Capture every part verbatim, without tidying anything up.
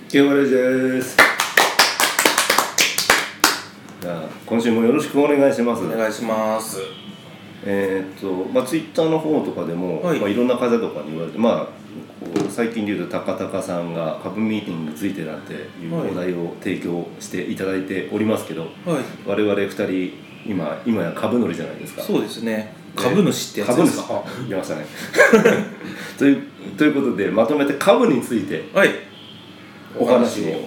ケワレです。じゃあ今週もよろしくお願いします。 お願いします。 えーっとまあツイッターの方とかでも、 はい、 まあ、いろんな方とかに言われて、まあこう最近でいうと高高さんが株ミーティングについてなんていうお題を提供していただいておりますけど、はい、我々ふたり今今や株乗りじゃないですか。 そうですね。株主ってやつですか。 株主、出ましたね。というということでまとめて株について、はい、お話を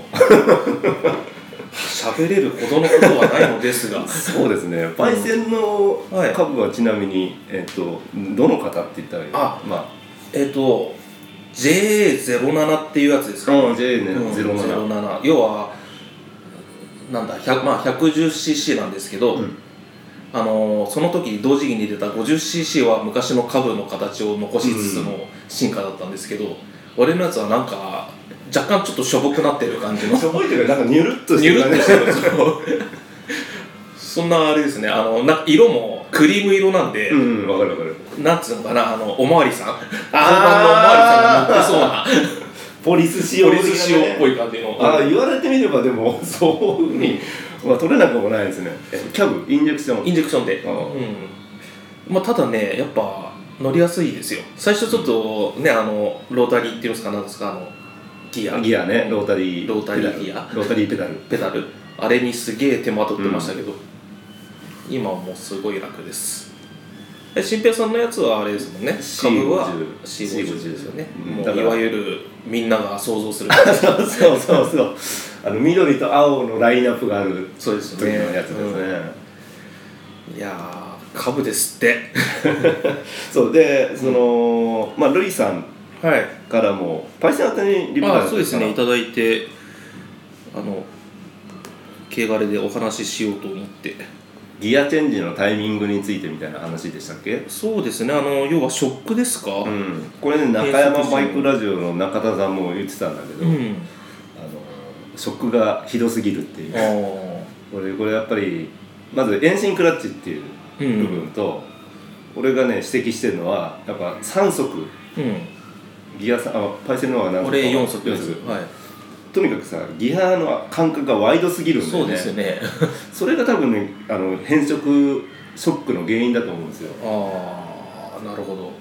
喋れるほどのことはないのですがそうですね。パイセンの株はちなみに、えー、とどの方って言ったらいいの？ あ、 まあ、 えっ、ー、と ジェーエーゼロなな っていうやつですか、ね。 うん、ジェーエーゼロなな、 うん、要はなんだ、まあ、ひゃくじゅっシーシー なんですけど、うん、あのー、その時に同時期に出た ごじゅっシーシー は昔の株の形を残しつつの進化だったんですけど、うん、俺のやつはなんか若干ちょっとしょぼくなってる感じのしょぼいというかなんかニュルッとしてる、ニュルッとしてるそんなあれですね。あのな色もクリーム色なんで、 うん、分かる分かる。 なんつうのかな、あのおまわりさん、交番のおまわりさんが乗ってそうなポリス仕様、 ポリス仕様っぽい感じの。 ああ、言われてみればでもそういうふうに、まあ、取れなくもないですね。キャブ、インジェクションインジェクションで、うん、まあ、ただね、やっぱ乗りやすいですよ。最初ちょっとね、あのロータリーっていうんですか、なんですか、あのギアギアね、ロータリーロータリーギアロータリーペダルペダル、あれにすげえ手間取ってましたけど、うん、今はもうすごい楽です。新平さんのやつはあれですもんね、株は シーごじゅう ですよね、うん、もういわゆるみんなが想像するそうそうそうそうあの緑と青のラインナップがあるそうですね、 時のやつですね、 うん、いやー株ですってそうで、その、まあ、ルイさんからもパイセン宛てにリプライがそうですね、いただいて、あの軽ガレでお話ししようと思って、 ギアチェンジのタイミングについてみたいな話でしたっけ？ そうですね、あの要はショックですか、 うん、これね、中山バイクラジオの中田さんも言ってたんだけど、うん、あのショックがひどすぎるっていう。これこれやっぱりまず遠心クラッチっていう部分と、うん、俺がね指摘してるのはやっぱさんそく、うん、ギアさあパイセンの方が何そく？ 俺よんそくです。はい。 とにかくさ、ギアの感覚がワイドすぎるんだよね。 そうですよねそれが多分ね、あの変色ショックの原因だと思うんですよ。 ああ、なるほど。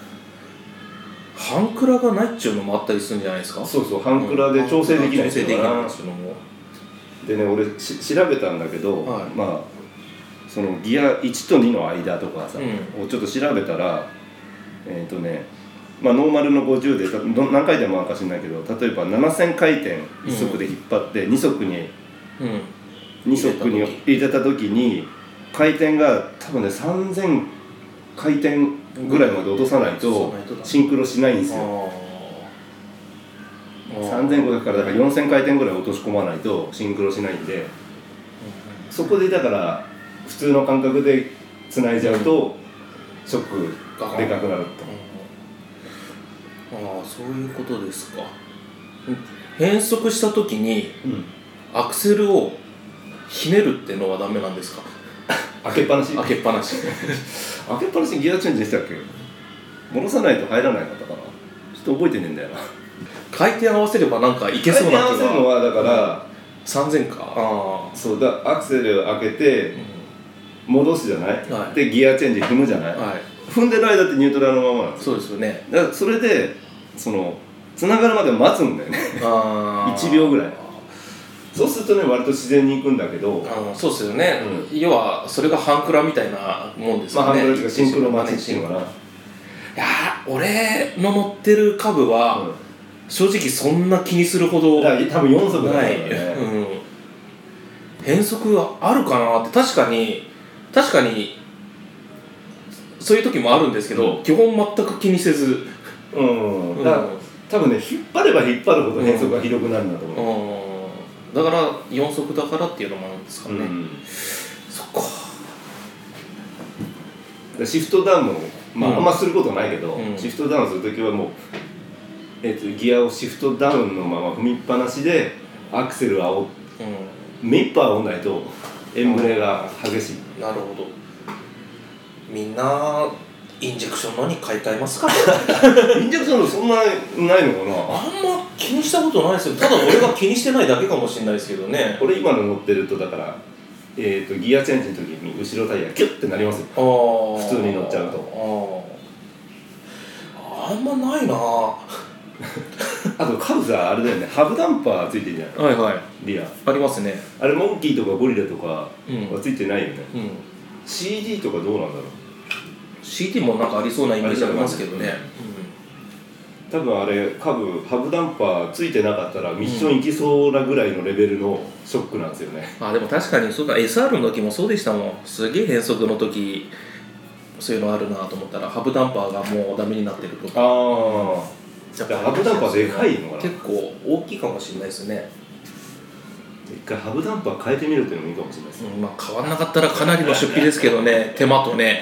半クラがないっちゅうのもあったりするんじゃないですか。 そうそう、半クラで調整できないんですよな。 でね、俺し調べたんだけど、はい、まあそのギアいちとにの間とかさ、うん、をちょっと調べたら、えっとねまあ、ノーマルのごじゅうで何回転もあるかしれないけど、例えばななせんかいてんいっそくで引っ張ってにそくに、うん、にそくに入れた時に回転が多分ねさんぜんかいてんぐらいまで落とさないとシンクロしないんですよ。さんぜんごひゃくからだからよんせんかいてんぐらい落とし込まないとシンクロしないんで、そこでだから普通の感覚でつないじゃうとショックでかくなると。 ああ、そういうことですか。変速した時に、うん、アクセルをひねるってのはダメなんですか？ 開けっぱなし開けっぱなし開けっぱなしにギアチェンジしたっけ？戻さないと入らないかったかな。ちょっと覚えてねえんだよな。 回転合わせればなんかいけそうな気が。 回転合わせるのはだから、うん、 さんぜんか。ああ、そうだ、アクセルを開けて、うん、戻すじゃない、はい、でギアチェンジ踏むじゃない、はい、踏んでる間ってニュートラルのままなんですよ。 そうですよね。 だからそれでその繋がるまで待つんだよねいちびょうぐらい。そうするとね割と自然にいくんだけど、 あ、そうですよね、うん、要はそれが半クラみたいなもんですよね。 まあ、半クラっていうかシンクロ待ちっていうのかな。いや俺の乗ってる株は、うん、正直そんな気にするほどない。多分よんそくだからね、 うん、変速はあるかなって。確かに確かにそういう時もあるんですけど、うん、基本全く気にせず、 うん、うん、だから多分ね引っ張れば引っ張るほど変速がひどくなるんだと思う、 うん、だからよんそくだからっていうのもあるんですかね、うん、そっか。 シフトダウンも、まあうん、あんますることないけど、うん、シフトダウンするときはもう、えー、とギアをシフトダウンのまま踏みっぱなしでアクセルを煽って、うん、目いっぱい煽んないとエンブレが激しい。 なるほど。みんなインジェクションのに買い替えますかインジェクションのそんなないのかな。 あんま気にしたことないですよ。ただ俺が気にしてないだけかもしれないですけどね。 俺今の乗ってるとだから、えー、とギアチェンジの時に後ろタイヤキュッてなりますよ。 あ普通に乗っちゃうと。 ああんまないなあとカブさあれだよね、ハブダンパーついてるじゃない。 はいはい、 リアありますね。 あれモンキーとかゴリラとかはついてないよね、 うん、 シーディー とかどうなんだろう。 シーディー もなんかありそうなイメージありますけどね、 多分あれカブハブダンパーついてなかったらミッション行きそうなぐらいのレベルのショックなんですよね、 うん、あでも確かにそうだ エスアール の時もそうでしたもん。すげえ変速の時そういうのあるなと思ったらハブダンパーがもうダメになってるとか。 ああ、じゃあハブダンパーでかいのかな。 結構大きいかもしれないですね。 一回ハブダンパー変えてみるっていうのもいいかもしれないですね、 うん、まあ変わんなかったらかなりの出費ですけどね手間とね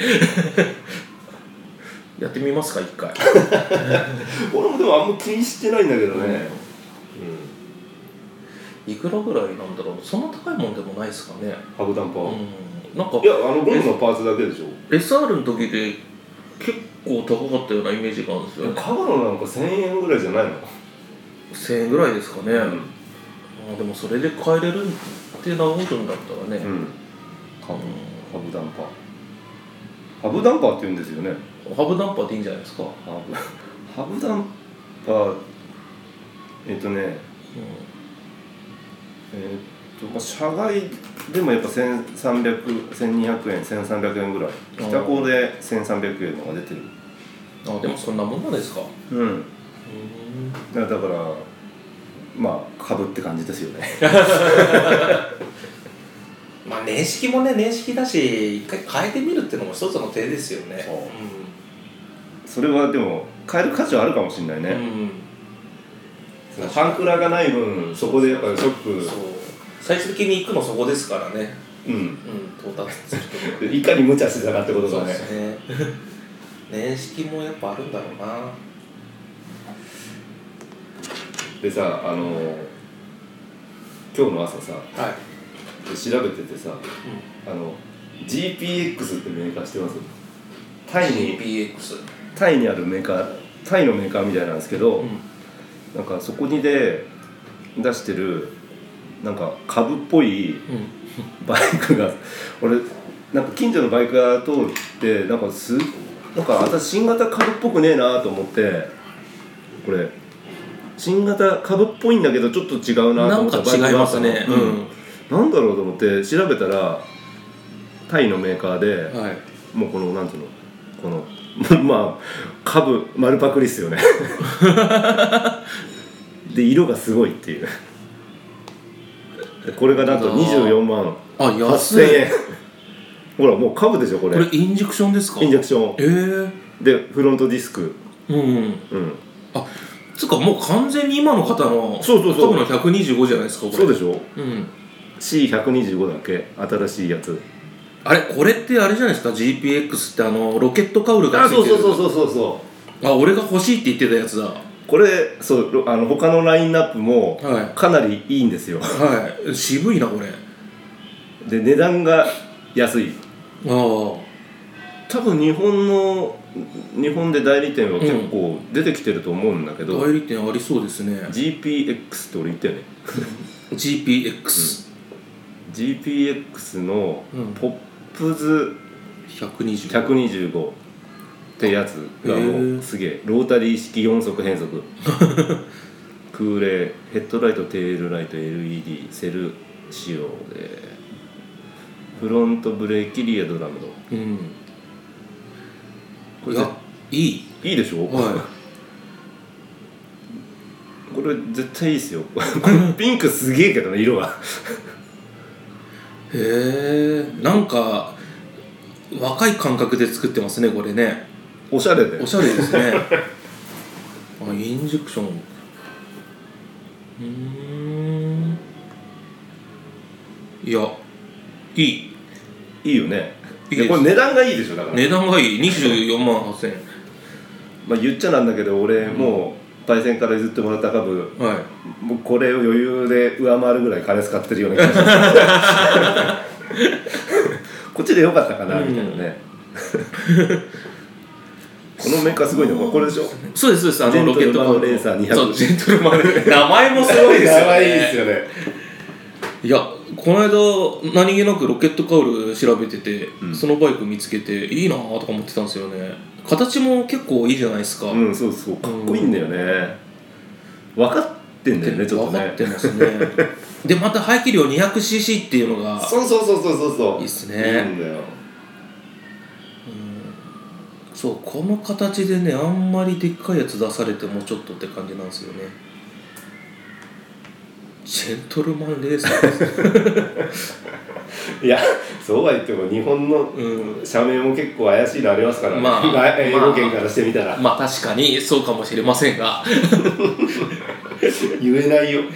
やってみますか一回俺もでもあんま気にしてないんだけどね、 うん、いくらぐらいなんだろう。そんな高いもんでもないですかねハブダンパー、うん、 なんかいやあのゴムのパーツだけでしょ。 エスアール の時で結構高かったようなイメージがあるんですよね。 カバロなんかせんえんぐらいじゃないの。 せんえんぐらいですかね、うん、あでもそれで買えれるって直るんだったらね、うん、 ハブ、ハブダンパーハブダンパーって言うんですよね。 ハブダンパーでいいんじゃないですか。ハブ、ハブダンパーえっとね、うん、えっとまあ車外でもやっぱせんさんびゃく、せんにひゃくえん、せんさんびゃくえんぐらい、北高でせんさんびゃくえんのが出てる。 あでもそんなもんなんですか。 うん、うん、だからまあ株って感じですよねまあ年式もね年式だし一回変えてみるっていうのも一つの手ですよね。 そ,、うん、それはでも変える価値はあるかもしれないね、うん、半クラがない分そこでやっぱりショック。そう最終的に行くのそこですからね。 うん、うん、 到達するといかに無茶してたかってことだね。 そうですね年式もやっぱあるんだろうな。 でさあのー、今日の朝さ、 はい、 調べててさ、うん、あの ジーピーエックス ってメーカー知ってます？タイにジーピーエックスタイにあるメーカー、タイのメーカーみたいなんですけど、うん、なんかそこにで出してるなんか株っぽいバイクが、うん、俺なんか近所のバイク屋通ってなんかすなんか私新型株っぽくねえなと思って、これ新型株っぽいんだけどちょっと違うなと思ったバイクがあったの。なんか違いますね、うん、なんだろうと思って調べたらタイのメーカーで、はい、もうこのなんていうのこのまあ株丸パクリっすよねで色がすごいっていうこれがなんとにじゅうよんまんはっせんえんほらもう株でしょこれ。 これインジェクションですか？ インジェクション、 えー、 でフロントディスク、 うんうん、うん、あつうかもう完全に今の方のそうそうそう株のひゃくにじゅうごじゃないですかこれ。 そうでしょ、 うん、 シーひゃくにじゅうご だけ新しいやつ。 あれこれってあれじゃないですか ジーピーエックス ってあのロケットカウルがついてる。 あそうそうそうそうそうあ俺が欲しいって言ってたやつだこれ。そうあの他のラインナップもかなりいいんですよ、 はい、はい、渋いなこれで値段が安い。 ああ多分日本の日本で代理店は結構出てきてると思うんだけど、 うん、代理店ありそうですね。 ジーピーエックス って俺言ったよねジーピーエックス、 うん、ジーピーエックス のポップズひゃくにじゅうご、 ひゃくにじゅうごってやつがもうすげえロータリー式よん速変速空冷ヘッドライトテールライト エルイーディー セル仕様でフロントブレーキリアドラムド、うん、これいやいいいいでしょ、はい、これ絶対いいっすよこれピンクすげえけどね色がへえんか若い感覚で作ってますねこれね。 おしゃれでおしゃれですねあインジェクションうーんいやいいいいよね。いいこれ値段がいいでしょ。だから値段がいいにじゅうよんまんはっせんえんまあ言っちゃなんだけど俺、うん、もうパイセンから譲ってもらった株、はい、もうこれを余裕で上回るぐらい金使ってるような気がしますこっちでよかったかなみたいなね、 このメーカーすごいのはこれでしょ。 そうですそうです。あのロケットカウルレーサーにひゃく。 そうジェントルマン名前もすごいですよね。 名前いいですよね。 いやこの間何気なくロケットカウル調べてて、うん、そのバイク見つけていいなとか思ってたんですよね。形も結構いいじゃないですか。 うんそうそうかっこいいんだよね。分かってんだよねちょっとね。 分かってますね。でまた排気量 にひゃくシーシー っていうのがそうそうそうそうそうそういいっすね。 いいんだよ。 そうこの形でねあんまりでっかいやつ出されてもちょっとって感じなんですよね。ジェントルマンレーサーですいやそうは言っても日本の社名も結構怪しいのありますからね、まあ、英語圏からしてみたら、 まあ、まあ確かにそうかもしれませんが言えないよ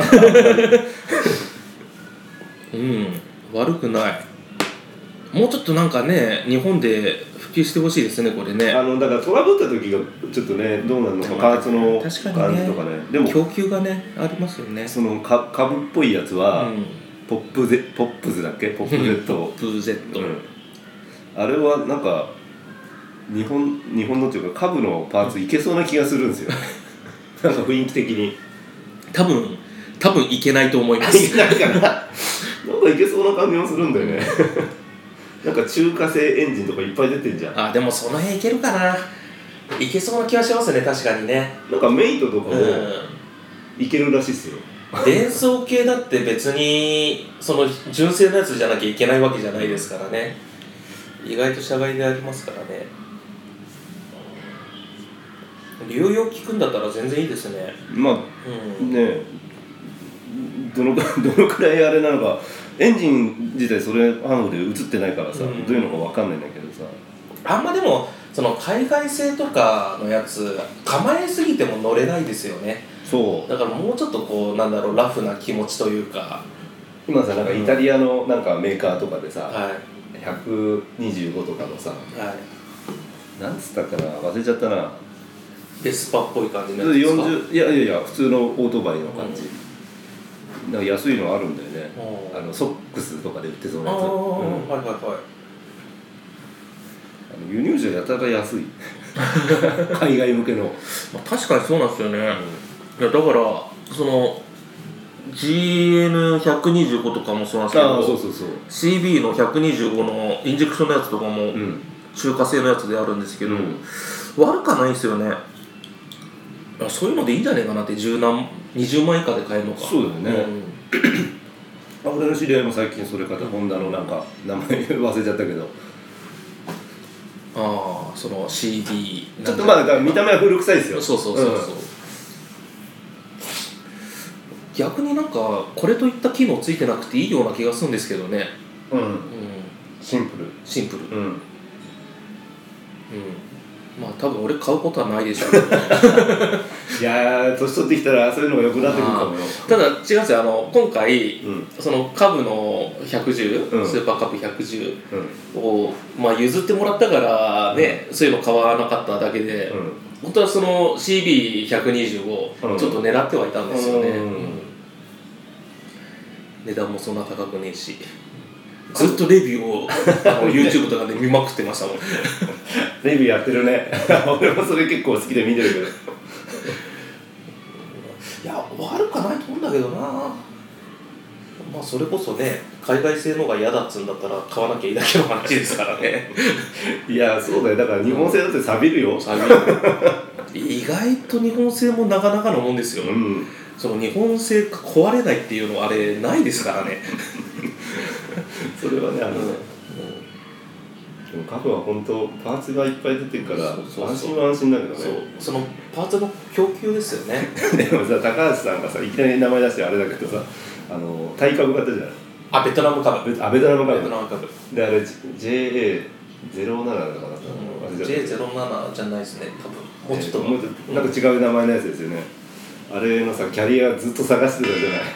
うん悪くない。もうちょっとなんかね日本で普及してほしいですねこれね。 あのだからトラブった時がちょっとねどうなるのかパーツの感じとかね。でも供給がねありますよね。 そのか株っぽいやつは、うん、ポップゼポップズだっけポップ Z ポップ Z、うん、 あれはなんか日本日本のっていうか株のパーツいけそうな気がするんですよなんか雰囲気的に多分多分いけないと思いますいけないかななんかいけそうな感じもするんだよねなんか中華製エンジンとかいっぱい出てんじゃん。 あでもその辺いけるかな。いけそうな気はしますね確かにね。 なんかメイトとかもいけるらしいっすよ、 うん、電装系だって別にその純正のやつじゃなきゃいけないわけじゃないですからね。意外と社外でありますからね。流用効くんだったら全然いいですね。 まあ、うん、ねどのどのくらいあれなのかエンジン自体それハンドで映ってないからさ、うん、どういうのか分かんないんだけどさ。 あんまでもその海外製とかのやつ構えすぎても乗れないですよね。 そうだからもうちょっとこうなんだろうラフな気持ちというか。 今さなんかイタリアのなんかメーカーとかでさ、 はい、 ひゃくにじゅうごとかのさ、はい、なんつったかな忘れちゃったな。 ベスパっぽい感じのやつですか。 よんじゅういやいやいや普通のオートバイの感じ、うん、なんか安いのあるんだよね。あのソックスとかで売ってそうなやつ。あ、うん、 はいはいはい。 あの輸入車やたら安い海外向けの、 まあ、確かにそうなんですよね、うん、いやだからその ジーエヌひゃくにじゅうご とかもそうなんですけど、 そうそうそうシービー のひゃくにじゅうごのインジェクションのやつとかも中華製のやつであるんですけど、うん、悪かないんですよね。そういうのでいいんじゃねえかなってじゅうなんにじゅうまん以下で買えるのか。 そうだよね、うん、俺の知り合いも最近それ買った、ホンダのなんか名前忘れちゃったけど、 ああその シーディーちょっとまあ見た目は古臭いですよ。 そうそうそうそう、うん、逆になんかこれといった機能ついてなくていいような気がするんですけどね。 うん、うん、シンプルシンプル、うん、うん、まあ多分俺買うことはないでしょうけどいやー年取ってきたらそういうのが良くなってくるかもよ。 ただ違うんですよ。あの今回、うん、その株のひゃくじゅう、うん、スーパーカップひゃくじゅうを、うん、まあ、譲ってもらったからね、うん、そういうの買わなかっただけで、うん、本当はその シービーひゃくにじゅうをちょっと狙ってはいたんですよね、うんうん、値段もそんな高くねえしずっとレビューをあの YouTube とかで見まくってましたもんレビューやってるね俺もそれ結構好きで見てるけどいや悪くないと思うんだけどな。まあそれこそね海外製のが嫌だっつうんだったら買わなきゃいいだけの話ですからねいやそうだよ。だから日本製だって錆びるよ。錆びる意外と日本製もなかなかのもんですよ、うん、その日本製壊れないっていうのはあれないですからねそれはねあのね、うん、でもカフは本当パーツがいっぱい出てるから安心は安心だけどね。 そうそのパーツの供給ですよねでもさ高橋さんがさいきなり名前出してあれだけどさあのタイ株買ったじゃない。 あベトナム株あベトナム株ベトナム株であれ ジェーエーゼロなな だからさ、 うん、ジェーゼロなな じゃないですね多分もうちょっと、 えー、もうちょっとなんか違う名前のやつですよね。あれのさキャリアずっと探してたじゃない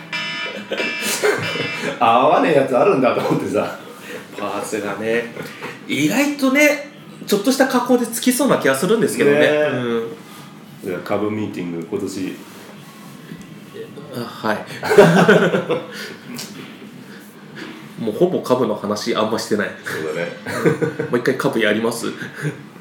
合わねえやつあるんだと思ってさパーツがね意外とねちょっとした加工でつきそうな気がするんですけどね。ね、 うん、株ミーティング今年はいもうほぼ株の話あんましてない。 そうだねもう一回株やります